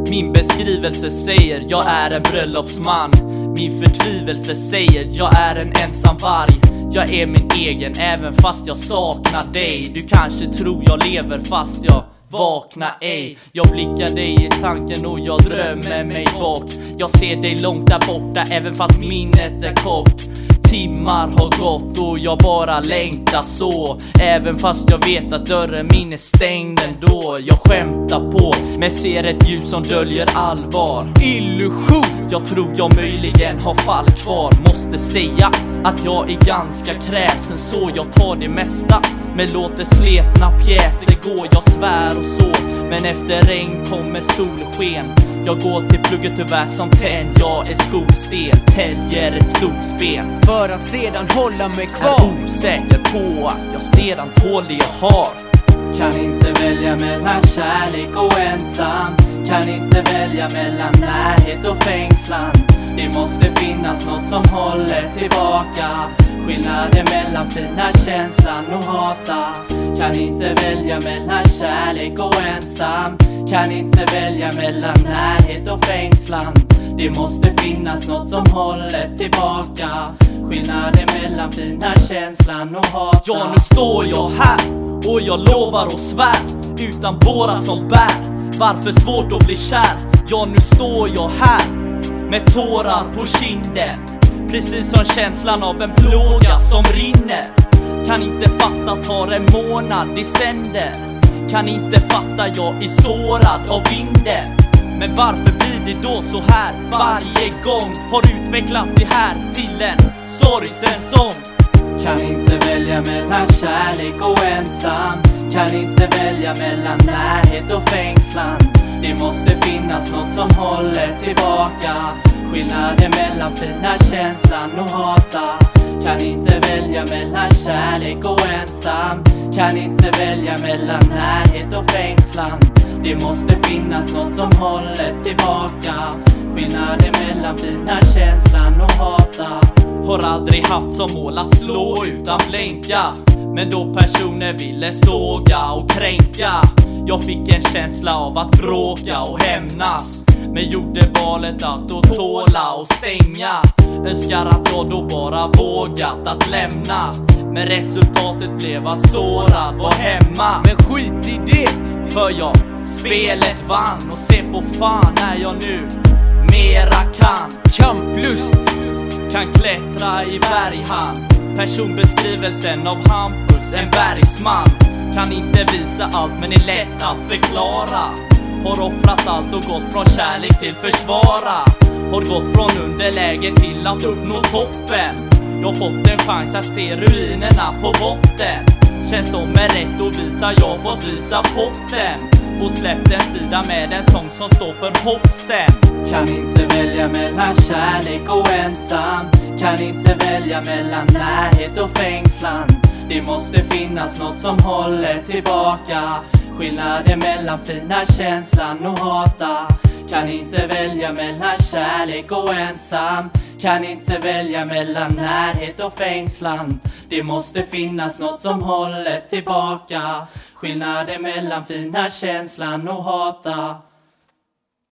Min beskrivelse säger jag är en bröllopsman. Min förtvivelse säger jag är en ensam varg. Jag är min egen även fast jag saknar dig. Du kanske tror jag lever fast jag vaknar ej. Jag blickar dig i tanken och jag drömmer mig bort. Jag ser dig långt där borta även fast minnet är kort. Timmar har gått och jag bara längtar så. Även fast jag vet att dörren min är stängd ändå. Jag skämtar på men ser ett ljus som döljer allvar. Illusion, jag tror jag möjligen har fall kvar. Måste säga att jag är ganska kräsen så jag tar det mesta. Men låter sletna pjäser gå, jag svär och så. Men efter regn kommer solsken. Jag går till plugget tyvärr som tenn. Jag är skolstel, täljer ett solspel. För att sedan hålla mig kvar. Är osäker på att jag sedan tål det jag har. Kan inte välja mellan kärlek och ensam. Kan inte välja mellan närhet och fängslan. Det måste finnas något som håller tillbaka. Skillnaden mellan fina känslan och hata. Kan inte välja mellan kärlek och ensam. Kan inte välja mellan närhet och fängslan. Det måste finnas något som håller tillbaka. Skillnaden mellan fina känslan och hata. Ja, nu står jag här och jag lovar och svär. Utan båda som bär. Varför svårt att bli kär? Ja, nu står jag här med tårar på kinden. Precis som känslan av en plåga som rinner. Kan inte fatta tar en månad det sänder. Kan inte fatta jag är sårad av vinden. Men varför blir det då så här varje gång? Har utvecklat det här till en sorgsen sång. Kan inte välja mellan kärlek och ensam. Kan inte välja mellan närhet och fängslan. Det måste finnas något som håller tillbaka. Skillnaden mellan fina känslan och hata. Kan inte välja mellan kärlek och ensam. Kan inte välja mellan närhet och fängslan. Det måste finnas något som håller tillbaka. Skillnaden mellan fina känslan och hata. Har aldrig haft som mål att slå utan blänka. Men då personer ville såga och kränka. Jag fick en känsla av att bråka och hämnas. Men gjorde valet att då tåla och stänga. Önskar att jag då bara vågat att lämna. Men resultatet blev att såra var hemma. Men skit i det, för jag spelet vann. Och se på fan är jag nu mera kan. Kamplust, kan klättra i berghamn. Personbeskrivelsen av Hampus, en bergsman. Kan inte visa allt men är lätt att förklara. Har offrat allt och gått från kärlek till försvara. Har gått från underläge till att uppnå toppen. Jag fått en chans att se ruinerna på botten. Känns som en rätt att visa, jag fått visa potten. Och släppt en sida med en sång som står för hopp sen. Kan inte välja mellan kärlek och ensam. Kan inte välja mellan närhet och fängslan. Det måste finnas något som håller tillbaka. Skillnaden mellan fina känslan och hata. Kan inte välja mellan kärlek och ensam. Kan inte välja mellan närhet och fängslan. Det måste finnas något som håller tillbaka. Skillnaden mellan fina känslan och hata.